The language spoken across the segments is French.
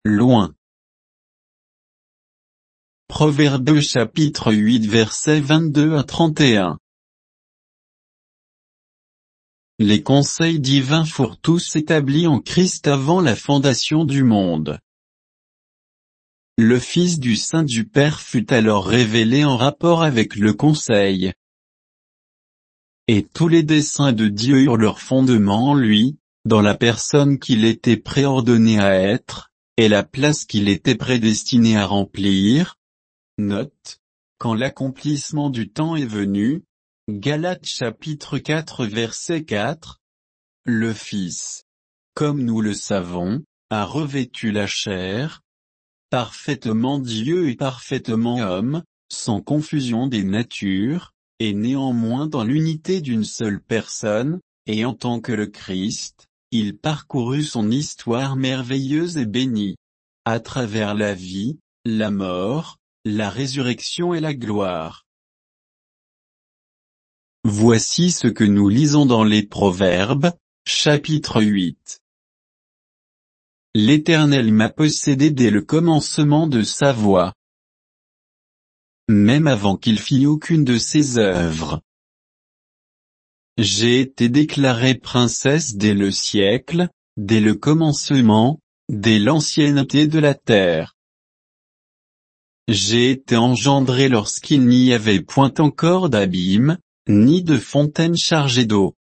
loin. Proverbes chapitre 8 versets 22 à 31. Les conseils divins furent tous établis en Christ avant la fondation du monde. Le Fils du sein du Père fut alors révélé en rapport avec le conseil. Et tous les desseins de Dieu eurent leur fondement en lui, dans la personne qu'il était préordonné à être, et la place qu'il était prédestiné à remplir. Note, quand l'accomplissement du temps est venu, Galates chapitre 4 verset 4, le Fils, comme nous le savons, a revêtu la chair, parfaitement Dieu et parfaitement homme, sans confusion des natures, et néanmoins dans l'unité d'une seule personne, et en tant que le Christ, il parcourut son histoire merveilleuse et bénie. À travers la vie, la mort, la résurrection et la gloire. Voici ce que nous lisons dans les Proverbes, chapitre 8. L'Éternel m'a possédé dès le commencement de sa voie, même avant qu'il fît aucune de ses œuvres. J'ai été déclarée princesse dès le siècle, dès le commencement, dès l'ancienneté de la terre. J'ai été engendré lorsqu'il n'y avait point encore d'abîme, ni de fontaine chargée d'eau.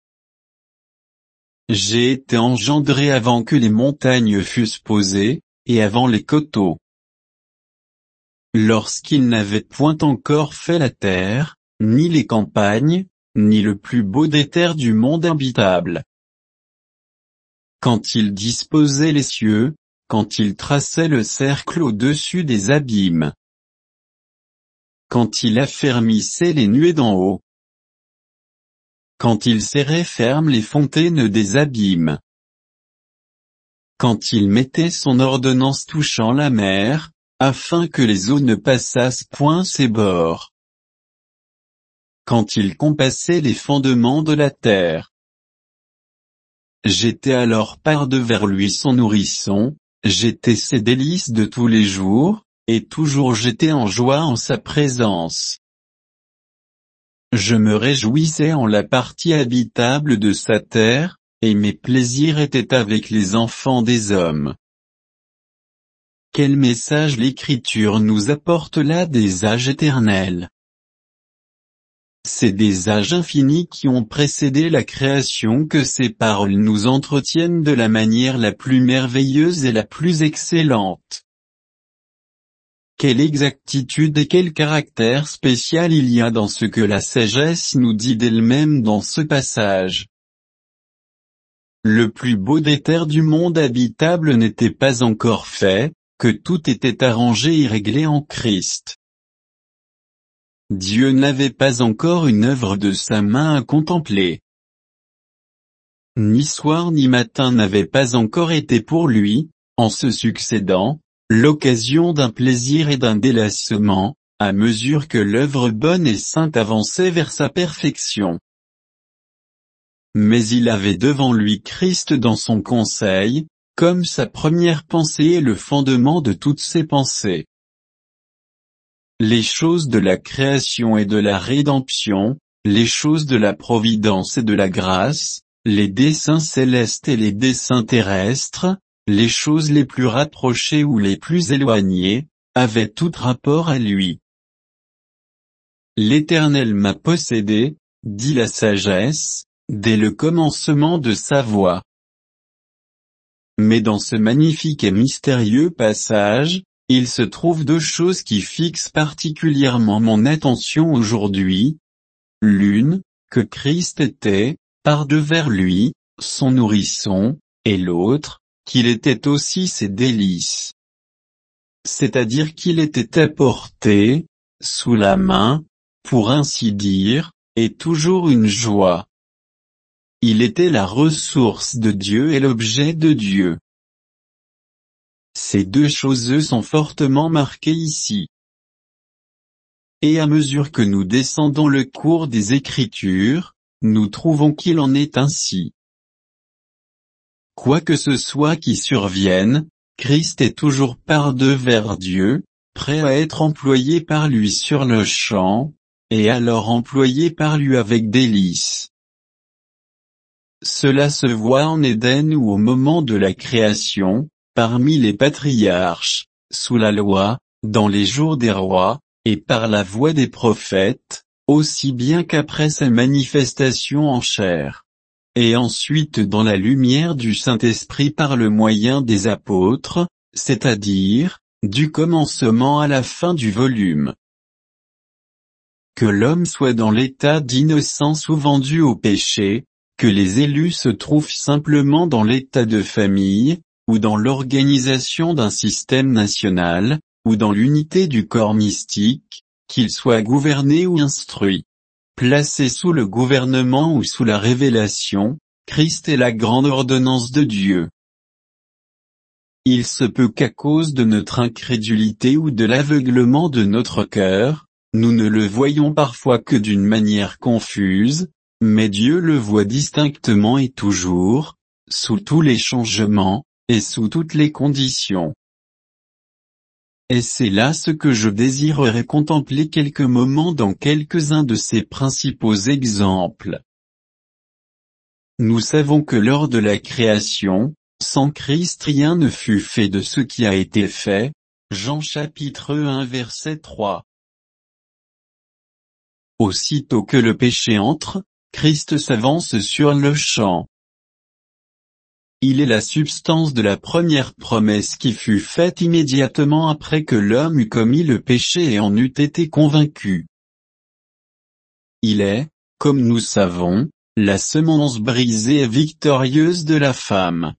J'ai été engendré avant que les montagnes fussent posées, et avant les coteaux. Lorsqu'il n'avait point encore fait la terre, ni les campagnes, ni le plus beau des terres du monde habitable. Quand il disposait les cieux, quand il traçait le cercle au-dessus des abîmes. Quand il affermissait les nuées d'en haut. Quand il serrait ferme les fontaines des abîmes. Quand il mettait son ordonnance touchant la mer, afin que les eaux ne passassent point ses bords. Quand il compassait les fondements de la terre. J'étais alors par-devers lui son nourrisson, j'étais ses délices de tous les jours, et toujours j'étais en joie en sa présence. Je me réjouissais en la partie habitable de sa terre, et mes plaisirs étaient avec les enfants des hommes. Quel message l'Écriture nous apporte là des âges éternels. C'est des âges infinis qui ont précédé la création que ces paroles nous entretiennent de la manière la plus merveilleuse et la plus excellente. Quelle exactitude et quel caractère spécial il y a dans ce que la sagesse nous dit d'elle-même dans ce passage. Le plus beau des terres du monde habitable n'était pas encore fait, que tout était arrangé et réglé en Christ. Dieu n'avait pas encore une œuvre de sa main à contempler. Ni soir ni matin n'avait pas encore été pour lui, en se succédant, l'occasion d'un plaisir et d'un délassement, à mesure que l'œuvre bonne et sainte avançait vers sa perfection. Mais il avait devant lui Christ dans son conseil, comme sa première pensée et le fondement de toutes ses pensées. Les choses de la création et de la rédemption, les choses de la providence et de la grâce, les desseins célestes et les desseins terrestres, les choses les plus rapprochées ou les plus éloignées, avaient tout rapport à lui. L'Éternel m'a possédé, dit la sagesse, dès le commencement de sa voie. Mais dans ce magnifique et mystérieux passage, il se trouve deux choses qui fixent particulièrement mon attention aujourd'hui. L'une, que Christ était, par-devers lui, son nourrisson, et l'autre, qu'il était aussi ses délices. C'est-à-dire qu'il était à portée, sous la main, pour ainsi dire, et toujours une joie. Il était la ressource de Dieu et l'objet de Dieu. Ces deux choses sont fortement marquées ici. Et à mesure que nous descendons le cours des Écritures, nous trouvons qu'il en est ainsi. Quoi que ce soit qui survienne, Christ est toujours par-devers Dieu, prêt à être employé par lui sur le champ, et alors employé par lui avec délice. Cela se voit en Éden ou au moment de la création, parmi les patriarches, sous la loi, dans les jours des rois, et par la voix des prophètes, aussi bien qu'après sa manifestation en chair. Et ensuite dans la lumière du Saint-Esprit par le moyen des apôtres, c'est-à-dire, du commencement à la fin du volume. Que l'homme soit dans l'état d'innocence ou vendu au péché, que les élus se trouvent simplement dans l'état de famille, ou dans l'organisation d'un système national, ou dans l'unité du corps mystique, qu'ils soient gouvernés ou instruits. Placés sous le gouvernement ou sous la révélation, Christ est la grande ordonnance de Dieu. Il se peut qu'à cause de notre incrédulité ou de l'aveuglement de notre cœur, nous ne le voyons parfois que d'une manière confuse, mais Dieu le voit distinctement et toujours, sous tous les changements, et sous toutes les conditions. Et c'est là ce que je désirerais contempler quelques moments dans quelques-uns de ces principaux exemples. Nous savons que lors de la création, sans Christ rien ne fut fait de ce qui a été fait. Jean chapitre 1 verset 3. Aussitôt que le péché entre, Christ s'avance sur le champ. Il est la substance de la première promesse qui fut faite immédiatement après que l'homme eut commis le péché et en eût été convaincu. Il est, comme nous savons, la semence brisée et victorieuse de la femme.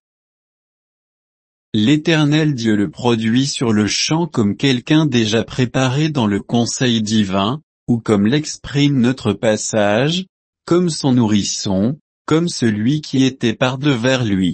L'Éternel Dieu le produit sur le champ comme quelqu'un déjà préparé dans le conseil divin, ou comme l'exprime notre passage, comme son nourrisson, comme celui qui était par-devers lui.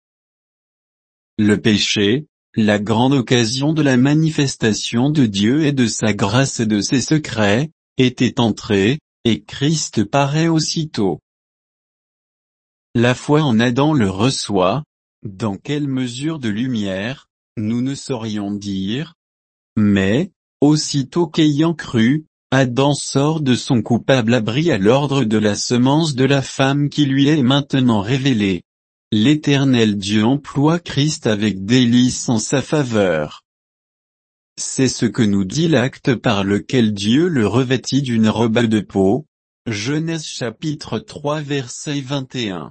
Le péché, la grande occasion de la manifestation de Dieu et de sa grâce et de ses secrets, était entré, et Christ paraît aussitôt. La foi en Adam le reçoit. Dans quelle mesure de lumière, nous ne saurions dire. Mais, aussitôt qu'ayant cru, Adam sort de son coupable abri à l'ordre de la semence de la femme qui lui est maintenant révélée. L'Éternel Dieu emploie Christ avec délice en sa faveur. C'est ce que nous dit l'acte par lequel Dieu le revêtit d'une robe de peau. Genèse chapitre 3 verset 21.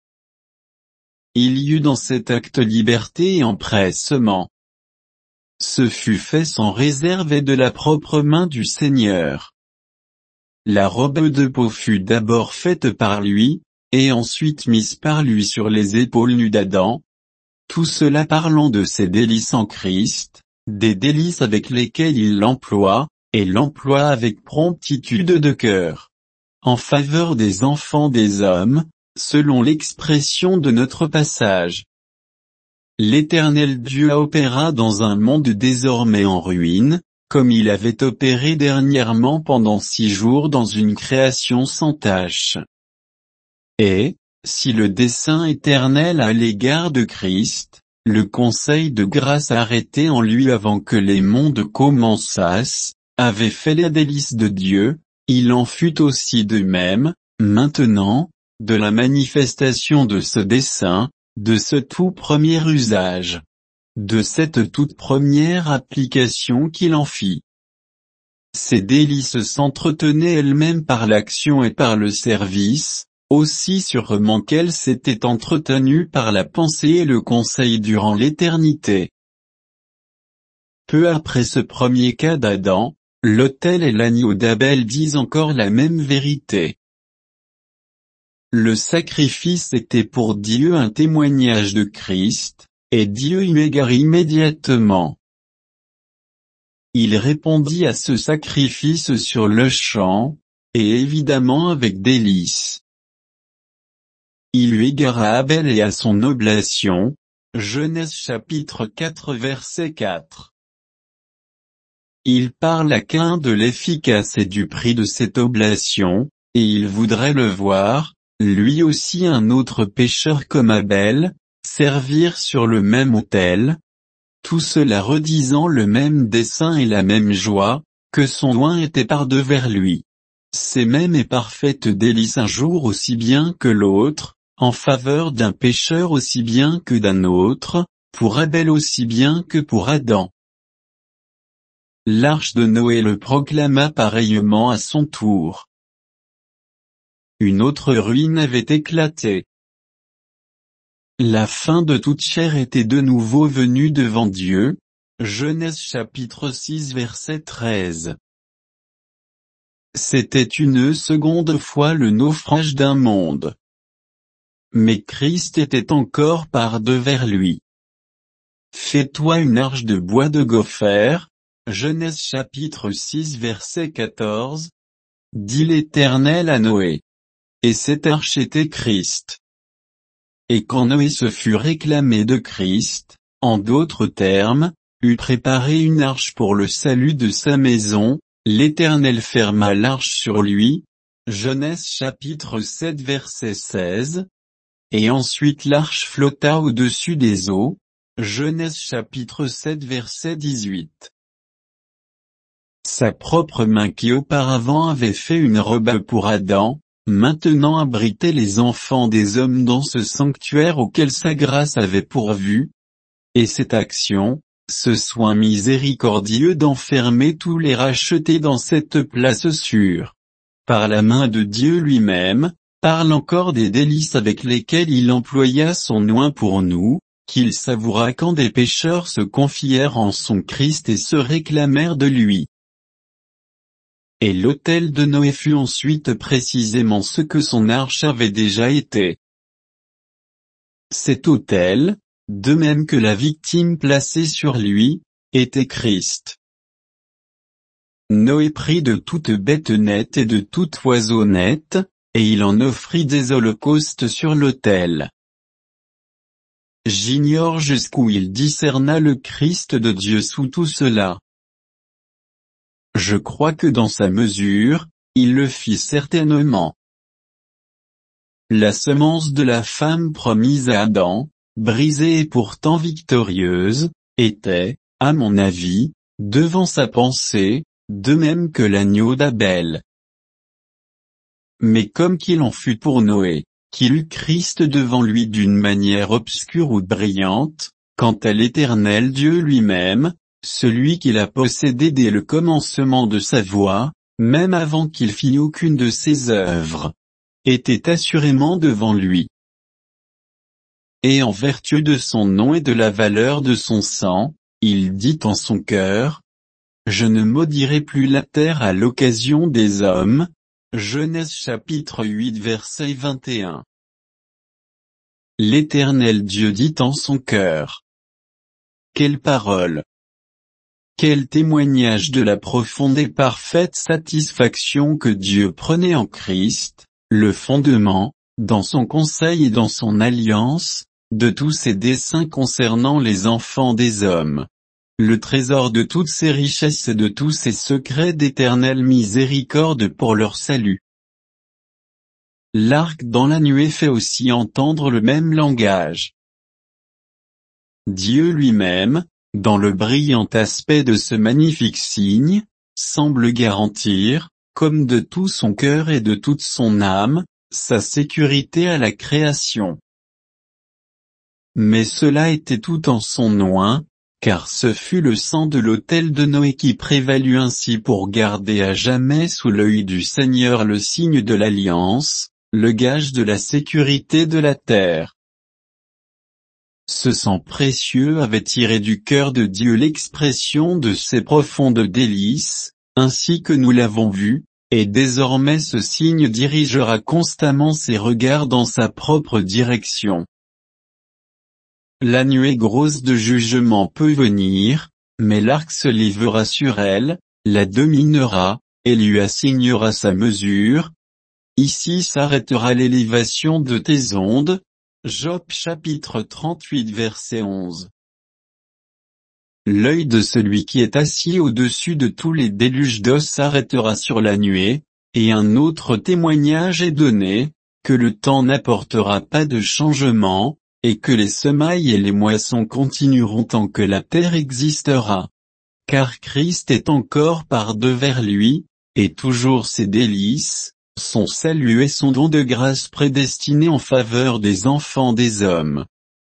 Il y eut dans cet acte liberté et empressement. Ce fut fait sans réserve et de la propre main du Seigneur. La robe de peau fut d'abord faite par lui, et ensuite mise par lui sur les épaules nues d'Adam. Tout cela parlant de ses délices en Christ, des délices avec lesquelles il l'emploie, et l'emploie avec promptitude de cœur. En faveur des enfants des hommes, selon l'expression de notre passage. L'Éternel Dieu opéra dans un monde désormais en ruine, comme il avait opéré dernièrement pendant 6 jours dans une création sans tache. Et, si le dessein éternel à l'égard de Christ, le conseil de grâce arrêté en lui avant que les mondes commençassent, avait fait les délices de Dieu, il en fut aussi de même, maintenant, de la manifestation de ce dessein, de ce tout premier usage, de cette toute première application qu'il en fit. Ces délices s'entretenaient elles-mêmes par l'action et par le service, aussi sûrement qu'elles s'étaient entretenues par la pensée et le conseil durant l'éternité. Peu après ce premier cas d'Adam, l'autel et l'agneau d'Abel disent encore la même vérité. Le sacrifice était pour Dieu un témoignage de Christ, et Dieu y égare immédiatement. Il répondit à ce sacrifice sur le champ, et évidemment avec délice. Il lui égara Abel et à son oblation. Genèse chapitre 4 verset 4. Il parle à Caïn de l'efficace et du prix de cette oblation, et il voudrait le voir, lui aussi un autre pécheur comme Abel, servir sur le même autel. tout cela redisant le même dessein et la même joie, que son loin était par-devers lui. C'est même et parfaite délice un jour aussi bien que l'autre, en faveur d'un pécheur aussi bien que d'un autre, pour Abel aussi bien que pour Adam. L'arche de Noé le proclama pareillement à son tour. Une autre ruine avait éclaté. La fin de toute chair était de nouveau venue devant Dieu. Genèse chapitre 6 verset 13. C'était une seconde fois le naufrage d'un monde. Mais Christ était encore par-devers lui. Fais-toi une arche de bois de gopher, Genèse chapitre 6 verset 14, dit l'Éternel à Noé. Et cette arche était Christ. Et quand Noé se fut réclamé de Christ, en d'autres termes, eut préparé une arche pour le salut de sa maison, l'Éternel ferma l'arche sur lui, Genèse chapitre 7 verset 16, et ensuite l'arche flotta au-dessus des eaux, Genèse chapitre 7 verset 18. Sa propre main qui auparavant avait fait une robe pour Adam, maintenant abritait les enfants des hommes dans ce sanctuaire auquel sa grâce avait pourvu. Et cette action, ce soin miséricordieux d'enfermer tous les rachetés dans cette place sûre, par la main de Dieu lui-même, parle encore des délices avec lesquelles il employa son oint pour nous, qu'il savoura quand des pécheurs se confièrent en son Christ et se réclamèrent de lui. Et l'autel de Noé fut ensuite précisément ce que son arche avait déjà été. Cet autel, de même que la victime placée sur lui, était Christ. Noé prit de toute bête nette et de tout oiseau net, et il en offrit des holocaustes sur l'autel. J'ignore jusqu'où il discerna le Christ de Dieu sous tout cela. Je crois que dans sa mesure, il le fit certainement. La semence de la femme promise à Adam, brisée et pourtant victorieuse, était, à mon avis, devant sa pensée, de même que l'agneau d'Abel. Mais comme qu'il en fut pour Noé, qu'il eut Christ devant lui d'une manière obscure ou brillante, quant à l'Éternel Dieu lui-même, celui qu'il a possédé dès le commencement de sa voie, même avant qu'il fît aucune de ses œuvres, était assurément devant lui. Et en vertu de son nom et de la valeur de son sang, il dit en son cœur, « Je ne maudirai plus la terre à l'occasion des hommes » Genèse chapitre 8 verset 21. L'Éternel Dieu dit en son cœur. Quelle parole! Quel témoignage de la profonde et parfaite satisfaction que Dieu prenait en Christ, le fondement, dans son conseil et dans son alliance, de tous ses desseins concernant les enfants des hommes. Le trésor de toutes ses richesses et de tous ses secrets d'éternelle miséricorde pour leur salut. L'arc dans la nuée fait aussi entendre le même langage. Dieu lui-même, dans le brillant aspect de ce magnifique signe, semble garantir, comme de tout son cœur et de toute son âme, sa sécurité à la création. Mais cela était tout en son oint, car ce fut le sang de l'autel de Noé qui prévalut ainsi pour garder à jamais sous l'œil du Seigneur le signe de l'alliance, le gage de la sécurité de la terre. Ce sang précieux avait tiré du cœur de Dieu l'expression de ses profondes délices, ainsi que nous l'avons vu, et désormais ce signe dirigera constamment ses regards dans sa propre direction. La nuée grosse de jugement peut venir, mais l'arc se livrera sur elle, la dominera, et lui assignera sa mesure. Ici s'arrêtera l'élévation de tes ondes. Job chapitre 38 verset 11. L'œil de celui qui est assis au-dessus de tous les déluges d'eau s'arrêtera sur la nuée, et un autre témoignage est donné, que le temps n'apportera pas de changement, et que les semailles et les moissons continueront tant que la terre existera. Car Christ est encore par-devers lui, et toujours ses délices, son salut et son don de grâce prédestiné en faveur des enfants des hommes.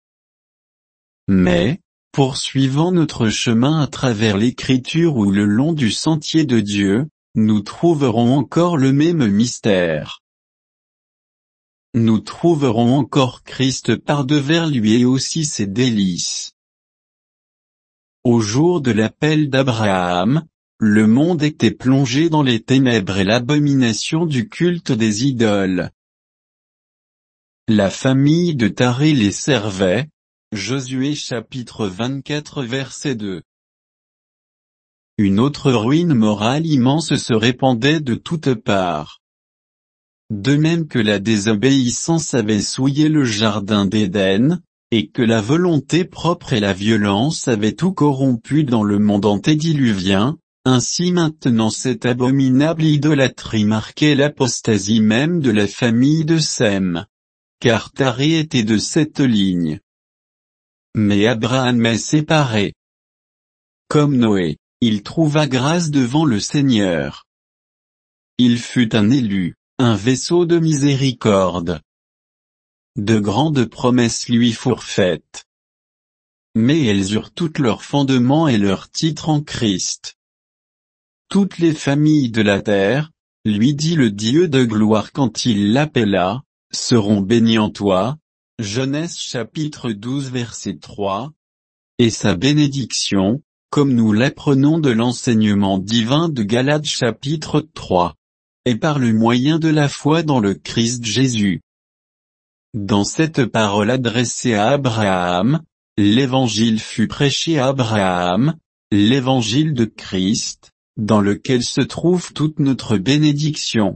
Mais, poursuivant notre chemin à travers l'Écriture ou le long du sentier de Dieu, nous trouverons encore le même mystère. Nous trouverons encore Christ par-devers lui et aussi ses délices. Au jour de l'appel d'Abraham, le monde était plongé dans les ténèbres et l'abomination du culte des idoles. La famille de Taré les servait. Josué chapitre 24 verset 2. Une autre ruine morale immense se répandait de toutes parts. De même que la désobéissance avait souillé le jardin d'Éden, et que la volonté propre et la violence avaient tout corrompu dans le monde antédiluvien, ainsi maintenant cette abominable idolâtrie marquait l'apostasie même de la famille de Sem. Car Taré était de cette ligne. Mais Abraham est séparé. Comme Noé, il trouva grâce devant le Seigneur. Il fut un élu, un vaisseau de miséricorde. De grandes promesses lui furent faites. Mais elles eurent toutes leurs fondements et leur titre en Christ. Toutes les familles de la terre, lui dit le Dieu de gloire quand il l'appela, seront bénies en toi. Genèse chapitre 12 verset 3. Et sa bénédiction, comme nous l'apprenons de l'enseignement divin de Galates chapitre 3. Et par le moyen de la foi dans le Christ Jésus. Dans cette parole adressée à Abraham, l'évangile fut prêché à Abraham, l'évangile de Christ, dans lequel se trouve toute notre bénédiction.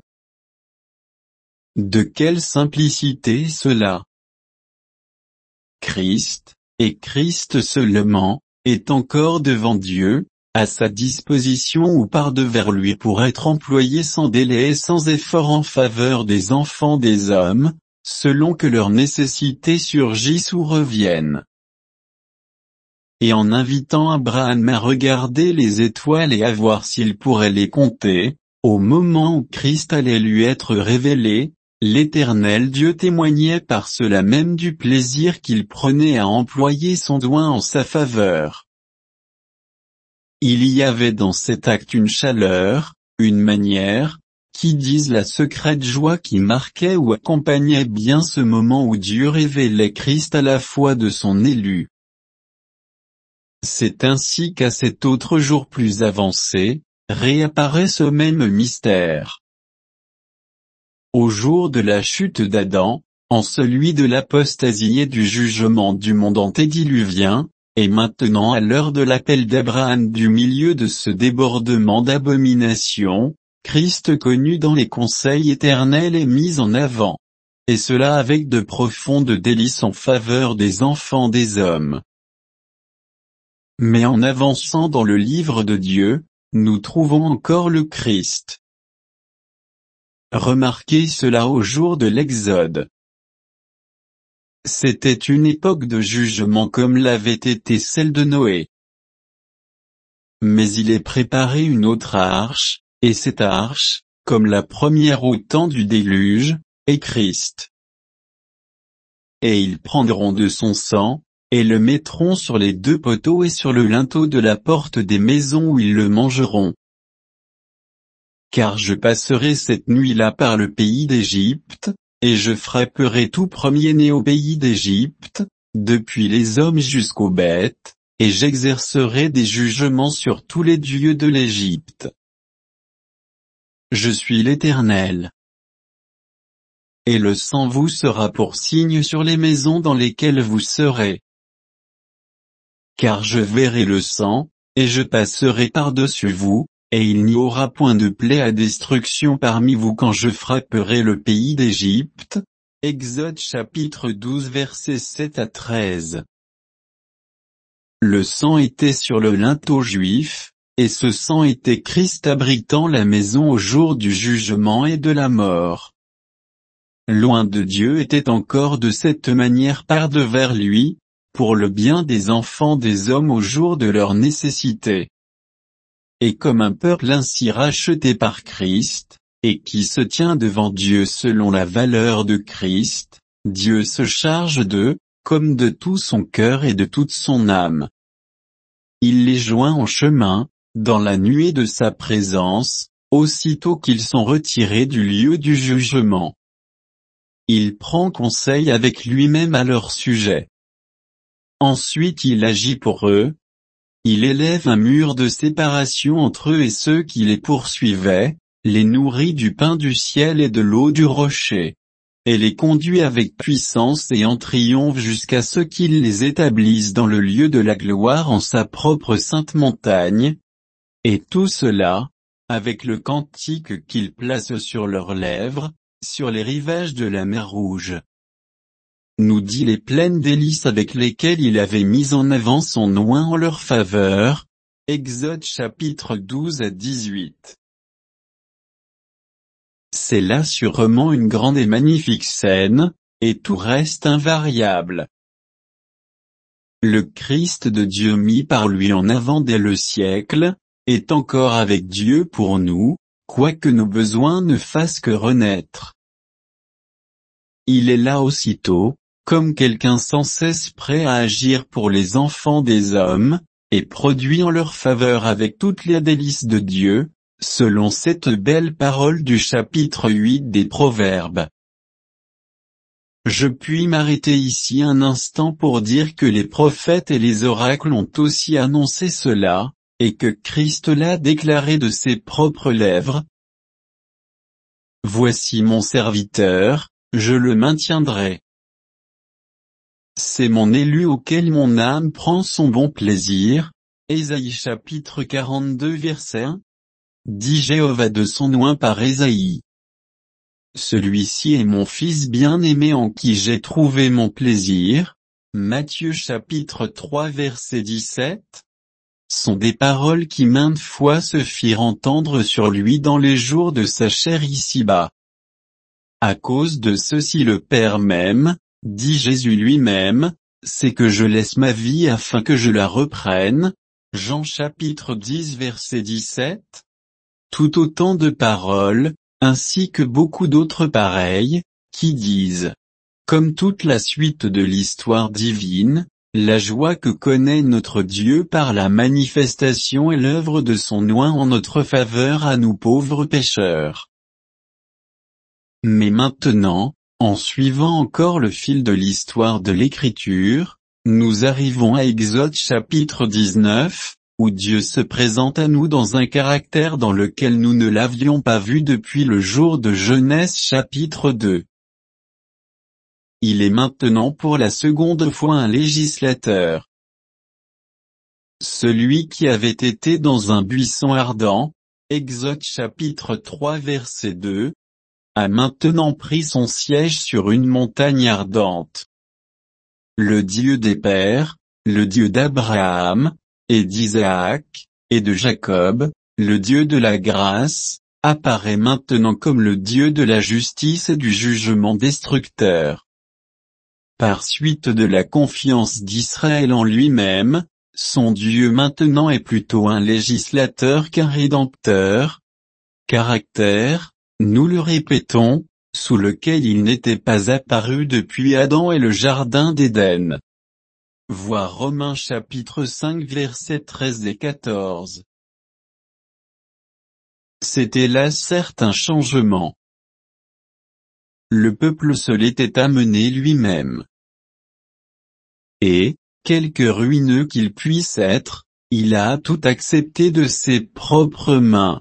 De quelle simplicité cela! Christ, et Christ seulement, est encore devant Dieu, à sa disposition ou par-devers lui pour être employé sans délai et sans effort en faveur des enfants des hommes, selon que leurs nécessités surgissent ou reviennent. Et en invitant Abraham à regarder les étoiles et à voir s'il pourrait les compter, au moment où Christ allait lui être révélé, l'Éternel Dieu témoignait par cela même du plaisir qu'il prenait à employer son doigt en sa faveur. Il y avait dans cet acte une chaleur, une manière, qui disent la secrète joie qui marquait ou accompagnait bien ce moment où Dieu révélait Christ à la foi de son élu. C'est ainsi qu'à cet autre jour plus avancé, réapparaît ce même mystère. Au jour de la chute d'Adam, en celui de l'apostasie et du jugement du monde antédiluvien, et maintenant à l'heure de l'appel d'Abraham du milieu de ce débordement d'abomination, Christ connu dans les conseils éternels est mis en avant. Et cela avec de profondes délices en faveur des enfants des hommes. Mais en avançant dans le livre de Dieu, nous trouvons encore le Christ. Remarquez cela au jour de l'Exode. C'était une époque de jugement comme l'avait été celle de Noé. Mais il est préparé une autre arche, et cette arche, comme la première au temps du déluge, est Christ. Et ils prendront de son sang, et le mettront sur les deux poteaux et sur le linteau de la porte des maisons où ils le mangeront. Car je passerai cette nuit-là par le pays d'Égypte, et je frapperai tout premier-né au pays d'Égypte, depuis les hommes jusqu'aux bêtes, et j'exercerai des jugements sur tous les dieux de l'Égypte. Je suis l'Éternel. Et le sang vous sera pour signe sur les maisons dans lesquelles vous serez. Car je verrai le sang, et je passerai par-dessus vous, et il n'y aura point de plaie à destruction parmi vous quand je frapperai le pays d'Égypte. Exode chapitre 12 versets 7 à 13. Le sang était sur le linteau juif, et ce sang était Christ abritant la maison au jour du jugement et de la mort. loin de Dieu était encore de cette manière par devers lui, pour le bien des enfants des hommes au jour de leur nécessité. Et comme un peuple ainsi racheté par Christ, et qui se tient devant Dieu selon la valeur de Christ, Dieu se charge d'eux, comme de tout son cœur et de toute son âme. Il les joint en chemin, dans la nuée de sa présence, aussitôt qu'ils sont retirés du lieu du jugement. Il prend conseil avec lui-même à leur sujet. Ensuite il agit pour eux. Il élève un mur de séparation entre eux et ceux qui les poursuivaient, les nourrit du pain du ciel et de l'eau du rocher, et les conduit avec puissance et en triomphe jusqu'à ce qu'il les établisse dans le lieu de la gloire en sa propre sainte montagne. Et tout cela, avec le cantique qu'il place sur leurs lèvres, sur les rivages de la mer Rouge. Nous dit les plaines délices avec lesquelles il avait mis en avant son oint en leur faveur. Exode chapitre 12 à 18. C'est là sûrement une grande et magnifique scène, et tout reste invariable. Le Christ de Dieu mis par lui en avant dès le siècle, est encore avec Dieu pour nous, quoique nos besoins ne fassent que renaître. Il est là aussitôt, comme quelqu'un sans cesse prêt à agir pour les enfants des hommes, et produit en leur faveur avec toutes les délices de Dieu, selon cette belle parole du chapitre 8 des Proverbes. Je puis m'arrêter ici un instant pour dire que les prophètes et les oracles ont aussi annoncé cela, et que Christ l'a déclaré de ses propres lèvres. Voici mon serviteur, je le maintiendrai. C'est mon élu auquel mon âme prend son bon plaisir. Ésaïe chapitre 42 verset 1. Dit Jéhovah de son oint par Ésaïe. Celui-ci est mon fils bien-aimé en qui j'ai trouvé mon plaisir. Matthieu chapitre 3 verset 17. Sont des paroles qui maintes fois se firent entendre sur lui dans les jours de sa chair ici-bas. À cause de ceci le Père m'aime, dit Jésus lui-même, c'est que je laisse ma vie afin que je la reprenne. Jean chapitre 10 verset 17. Tout autant de paroles, ainsi que beaucoup d'autres pareilles, qui disent, comme toute la suite de l'histoire divine, la joie que connaît notre Dieu par la manifestation et l'œuvre de son oint en notre faveur à nous pauvres pécheurs. Mais maintenant, en suivant encore le fil de l'histoire de l'Écriture, nous arrivons à Exode chapitre 19, où Dieu se présente à nous dans un caractère dans lequel nous ne l'avions pas vu depuis le jour de Genèse chapitre 2. Il est maintenant pour la seconde fois un législateur. Celui qui avait été dans un buisson ardent, Exode chapitre 3 verset 2, a maintenant pris son siège sur une montagne ardente. Le Dieu des pères, le Dieu d'Abraham, et d'Isaac, et de Jacob, le Dieu de la grâce, apparaît maintenant comme le Dieu de la justice et du jugement destructeur. Par suite de la confiance d'Israël en lui-même, son Dieu maintenant est plutôt un législateur qu'un rédempteur. Caractère, nous le répétons, sous lequel il n'était pas apparu depuis Adam et le jardin d'Éden. Voir Romains chapitre 5 versets 13 et 14. C'était là certes un changement. Le peuple se l'était amené lui-même. Et, quelque ruineux qu'il puisse être, il a tout accepté de ses propres mains.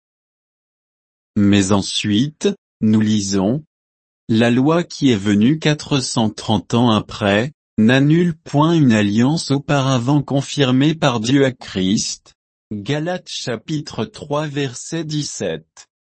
Mais ensuite, nous lisons, la loi qui est venue 430 ans après, n'annule point une alliance auparavant confirmée par Dieu à Christ. Galates chapitre 3 verset 17.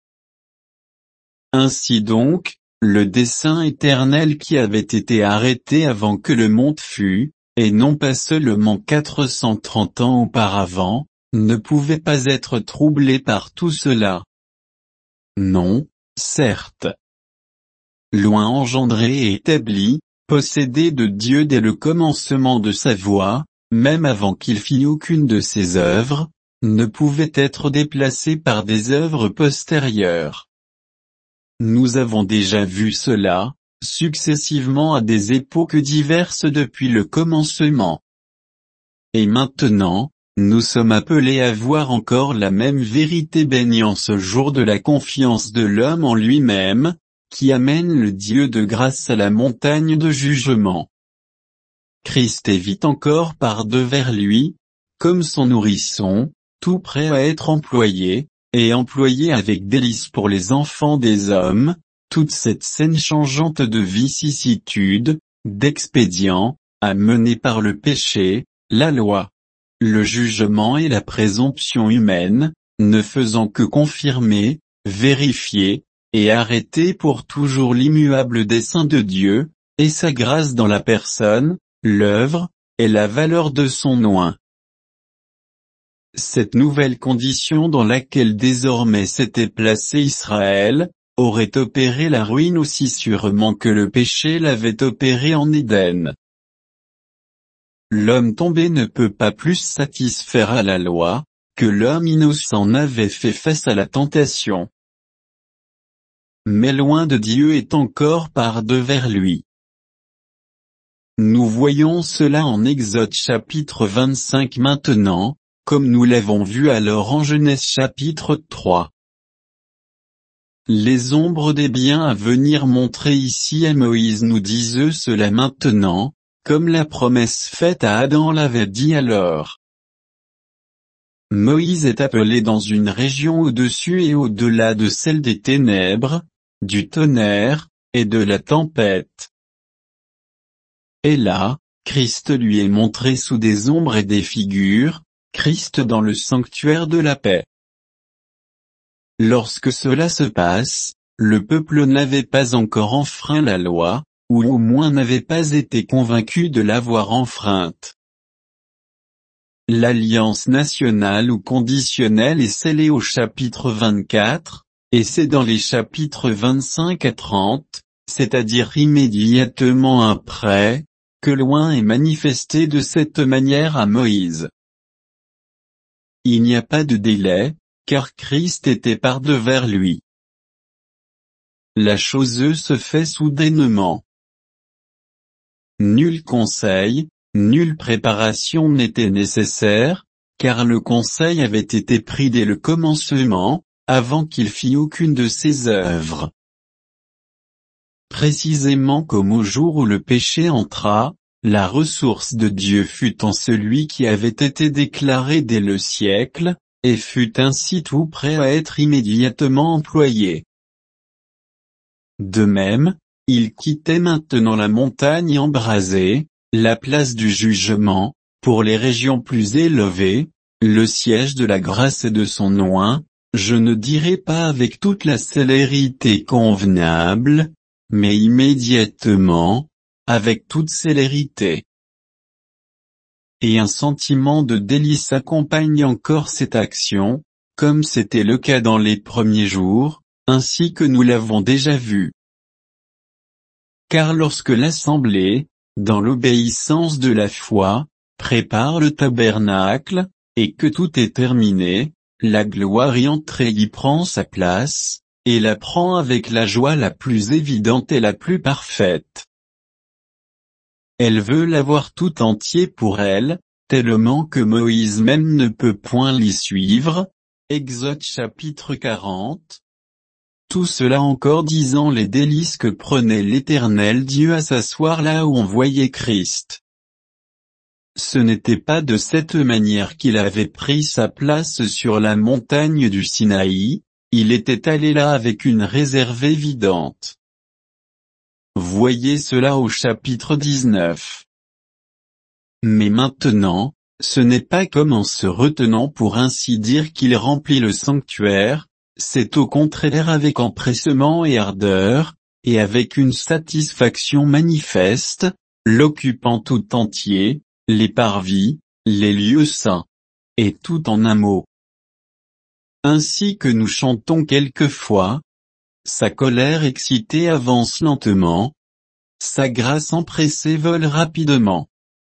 Ainsi donc, le dessein éternel qui avait été arrêté avant que le monde fût, et non pas seulement 430 ans auparavant, ne pouvait pas être troublé par tout cela. Non, certes. loin engendré et établi, possédé de Dieu dès le commencement de sa voie, même avant qu'il fît aucune de ses œuvres, ne pouvait être déplacé par des œuvres postérieures. Nous avons déjà vu cela, successivement à des époques diverses depuis le commencement. Et maintenant, nous sommes appelés à voir encore la même vérité baignant ce jour de la confiance de l'homme en lui-même, qui amène le Dieu de grâce à la montagne de jugement. Christ est vite encore par devers lui, comme son nourrisson, tout prêt à être employé, et employé avec délice pour les enfants des hommes, toute cette scène changeante de vicissitudes, d'expédients, amenée par le péché, la loi, le jugement et la présomption humaine, ne faisant que confirmer, vérifier, et arrêter pour toujours l'immuable dessein de Dieu, et sa grâce dans la personne, l'œuvre, et la valeur de son oint. Cette nouvelle condition dans laquelle désormais s'était placé Israël, aurait opéré la ruine aussi sûrement que le péché l'avait opéré en Éden. L'homme tombé ne peut pas plus satisfaire à la loi, que l'homme innocent n'avait fait face à la tentation. Mais loin de Dieu est encore par devers lui. Nous voyons cela en Exode chapitre 25 maintenant, comme nous l'avons vu alors en Genèse chapitre 3. Les ombres des biens à venir montrées ici à Moïse nous disent cela maintenant, comme la promesse faite à Adam l'avait dit alors. Moïse est appelé dans une région au-dessus et au-delà de celle des ténèbres, du tonnerre, et de la tempête. Et là, Christ lui est montré sous des ombres et des figures, Christ dans le sanctuaire de la paix. Lorsque cela se passe, le peuple n'avait pas encore enfreint la loi, ou au moins n'avait pas été convaincu de l'avoir enfreinte. L'alliance nationale ou conditionnelle est scellée au chapitre 24, et c'est dans les chapitres 25 à 30, c'est-à-dire immédiatement après, que loin est manifesté de cette manière à Moïse. Il n'y a pas de délai, car Christ était par devers lui. La chose se fait soudainement. Nul conseil, nulle préparation n'était nécessaire, car le conseil avait été pris dès le commencement, avant qu'il fît aucune de ses œuvres. Précisément comme au jour où le péché entra, la ressource de Dieu fut en celui qui avait été déclaré dès le siècle, et fut ainsi tout prêt à être immédiatement employé. De même, il quittait maintenant la montagne embrasée, la place du jugement, pour les régions plus élevées, le siège de la grâce et de son oint, je ne dirai pas avec toute la célérité convenable, mais immédiatement, avec toute célérité. Et un sentiment de délice accompagne encore cette action, comme c'était le cas dans les premiers jours, ainsi que nous l'avons déjà vu. Car lorsque l'assemblée, dans l'obéissance de la foi, prépare le tabernacle, et que tout est terminé, la gloire y entrée y prend sa place, et la prend avec la joie la plus évidente et la plus parfaite. Elle veut l'avoir tout entier pour elle, tellement que Moïse même ne peut point l'y suivre. Exode chapitre 40. Tout cela encore disant les délices que prenait l'Éternel Dieu à s'asseoir là où on voyait Christ. Ce n'était pas de cette manière qu'il avait pris sa place sur la montagne du Sinaï, il était allé là avec une réserve évidente. Voyez cela au chapitre 19. Mais maintenant, ce n'est pas comme en se retenant pour ainsi dire qu'il remplit le sanctuaire, c'est au contraire avec empressement et ardeur, et avec une satisfaction manifeste, l'occupant tout entier, les parvis, les lieux saints. Et tout en un mot. Ainsi que nous chantons quelquefois, sa colère excitée avance lentement, sa grâce empressée vole rapidement.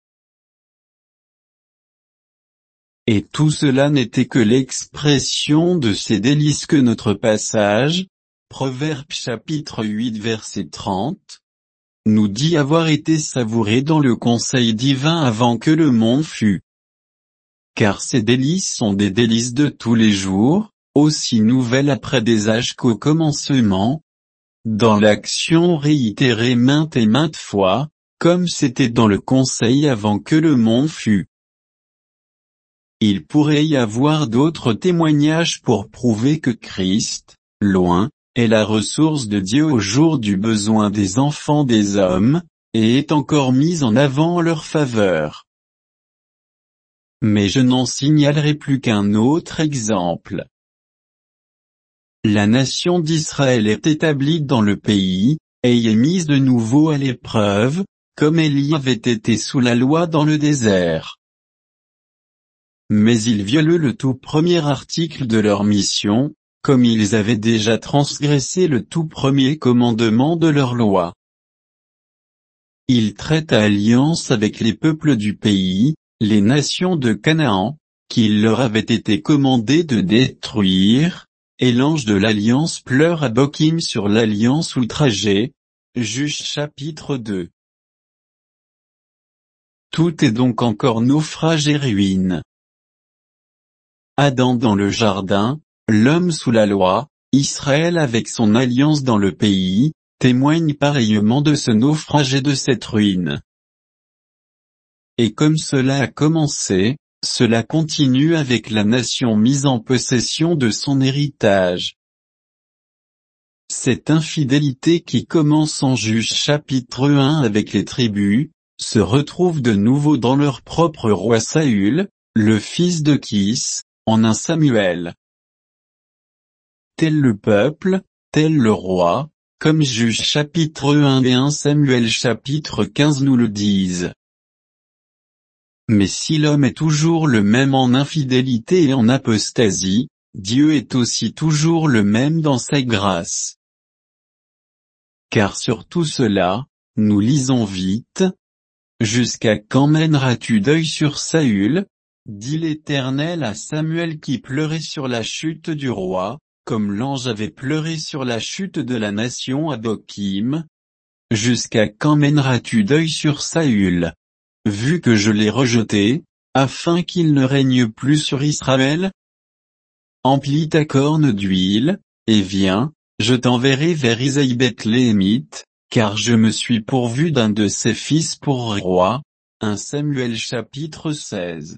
Et tout cela n'était que l'expression de ces délices que notre passage, Proverbe chapitre 8 verset 30, nous dit avoir été savouré dans le conseil divin avant que le monde fût. Car ces délices sont des délices de tous les jours, aussi nouvelles après des âges qu'au commencement, dans l'action réitérée maintes et maintes fois, comme c'était dans le conseil avant que le monde fût. Il pourrait y avoir d'autres témoignages pour prouver que Christ, loin, est la ressource de Dieu au jour du besoin des enfants des hommes, et est encore mis en avant en leur faveur. Mais je n'en signalerai plus qu'un autre exemple. La nation d'Israël est établie dans le pays, et y est mise de nouveau à l'épreuve, comme elle y avait été sous la loi dans le désert. Mais ils violent le tout premier article de leur mission, comme ils avaient déjà transgressé le tout premier commandement de leur loi. Ils traitent à alliance avec les peuples du pays, les nations de Canaan, qu'il leur avait été commandé de détruire, et l'ange de l'alliance pleure à Bokim sur l'alliance outragée. Juge chapitre 2. Tout est donc encore naufrage et ruine. Adam dans le jardin, l'homme sous la loi, Israël avec son alliance dans le pays, témoignent pareillement de ce naufrage et de cette ruine. Et comme cela a commencé, cela continue avec la nation mise en possession de son héritage. Cette infidélité qui commence en Juge chapitre 1 avec les tribus, se retrouve de nouveau dans leur propre roi Saül, le fils de Kis, en 1 Samuel. Tel le peuple, tel le roi, comme Juge chapitre 1 et 1 Samuel chapitre 15 nous le disent. Mais si l'homme est toujours le même en infidélité et en apostasie, Dieu est aussi toujours le même dans sa grâce. Car sur tout cela, nous lisons vite. Jusqu'à quand mèneras-tu deuil sur Saül, dit l'Éternel à Samuel qui pleurait sur la chute du roi, comme l'ange avait pleuré sur la chute de la nation à Bokim. Jusqu'à quand mèneras-tu deuil sur Saül, vu que je l'ai rejeté, afin qu'il ne règne plus sur Israël? Emplis ta corne d'huile, et viens, je t'enverrai vers Isaïe Bethléemite, car je me suis pourvu d'un de ses fils pour roi. 1 Samuel chapitre 16.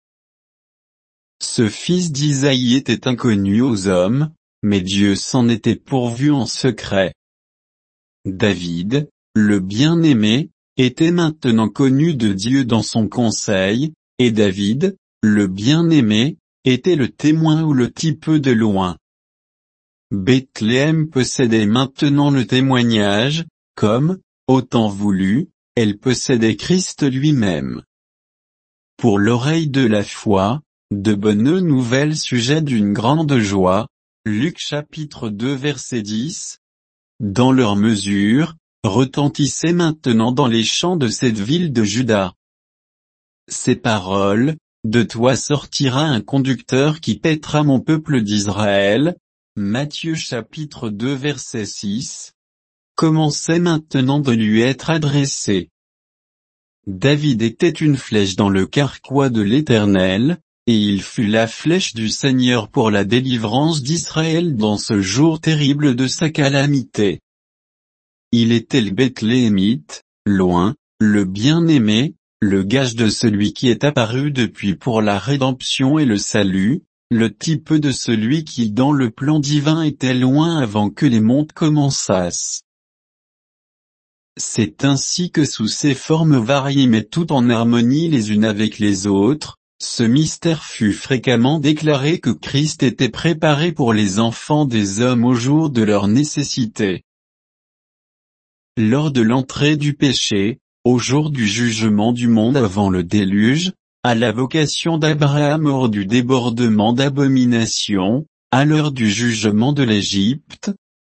Ce fils d'Isaïe était inconnu aux hommes, mais Dieu s'en était pourvu en secret. David, le bien-aimé, était maintenant connu de Dieu dans son conseil, et David, le bien-aimé, était le témoin ou le type de loin. Bethléem possédait maintenant le témoignage, comme, au temps voulu, elle possédait Christ lui-même. Pour l'oreille de la foi, de bonnes nouvelles sujet d'une grande joie, Luc chapitre 2 verset 10. Dans leur mesure, retentissaient maintenant dans les champs de cette ville de Juda. Ces paroles, de toi sortira un conducteur qui paîtra mon peuple d'Israël, Matthieu chapitre 2 verset 6, commençaient maintenant de lui être adressées. David était une flèche dans le carquois de l'Éternel, et il fut la flèche du Seigneur pour la délivrance d'Israël dans ce jour terrible de sa calamité. Il était le Bethléemite, loin, le bien-aimé, le gage de celui qui est apparu depuis pour la rédemption et le salut, le type de celui qui dans le plan divin était loin avant que les mondes commençassent. C'est ainsi que sous ces formes variées mais tout en harmonie les unes avec les autres, ce mystère fut fréquemment déclaré que Christ était préparé pour les enfants des hommes au jour de leur nécessité. Lors de l'entrée du péché, au jour du jugement du monde avant le déluge, à la vocation d'Abraham hors du débordement d'abomination, à l'heure du jugement de l'Égypte,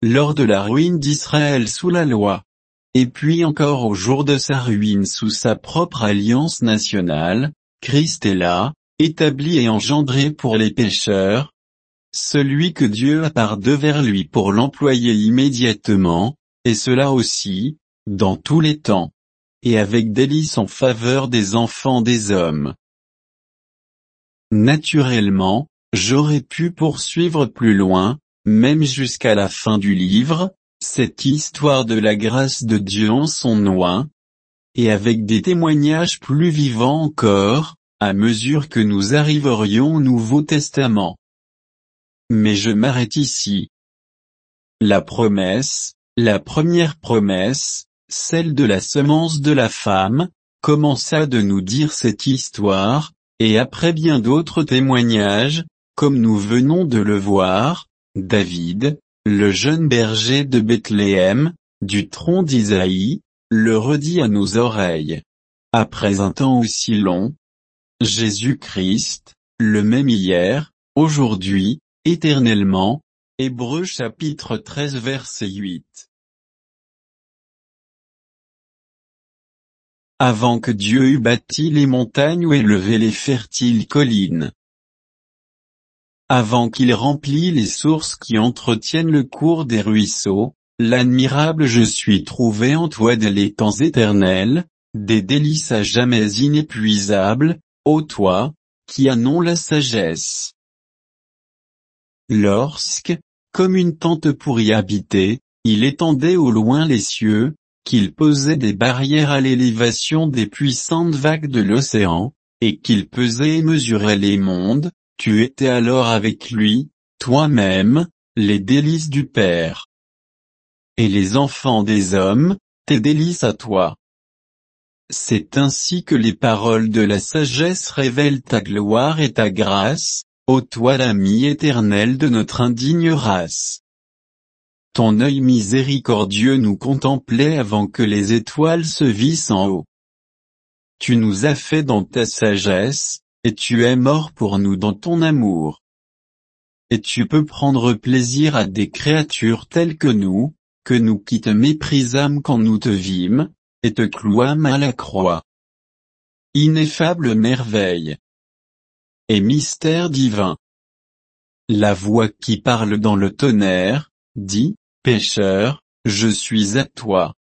lors de la ruine d'Israël sous la loi. Et puis encore au jour de sa ruine sous sa propre alliance nationale, Christ est là, établi et engendré pour les pécheurs, celui que Dieu a par devers lui pour l'employer immédiatement, et cela aussi, dans tous les temps, et avec délice en faveur des enfants des hommes. Naturellement, j'aurais pu poursuivre plus loin, même jusqu'à la fin du livre, cette histoire de la grâce de Dieu en son oin, et avec des témoignages plus vivants encore, à mesure que nous arriverions au Nouveau Testament. Mais je m'arrête ici. La première promesse, celle de la semence de la femme, commença de nous dire cette histoire, et après bien d'autres témoignages, comme nous venons de le voir, David, le jeune berger de Bethléem, du tronc d'Isaïe, le redit à nos oreilles. Après un temps aussi long, Jésus-Christ, le même hier, aujourd'hui, éternellement. Hébreux chapitre 13 verset 8. Avant que Dieu eût bâti les montagnes ou élevé les fertiles collines. Avant qu'il remplit les sources qui entretiennent le cours des ruisseaux, l'admirable je suis trouvé en toi dès les temps éternels, des délices à jamais inépuisables, ô toi, qui as non la sagesse. Lorsque, comme une tente pour y habiter, il étendait au loin les cieux, qu'il posait des barrières à l'élévation des puissantes vagues de l'océan, et qu'il pesait et mesurait les mondes, tu étais alors avec lui, toi-même, les délices du Père. Et les enfants des hommes, tes délices à toi. C'est ainsi que les paroles de la sagesse révèlent ta gloire et ta grâce, ô toi l'ami éternel de notre indigne race. Ton œil miséricordieux nous contemplait avant que les étoiles se vissent en haut. Tu nous as fait dans ta sagesse, et tu es mort pour nous dans ton amour. Et tu peux prendre plaisir à des créatures telles que nous qui te méprisâmes quand nous te vîmes, et te clouâmes à la croix. Ineffable merveille et mystère divin. La voix qui parle dans le tonnerre, dit, pécheur, je suis à toi.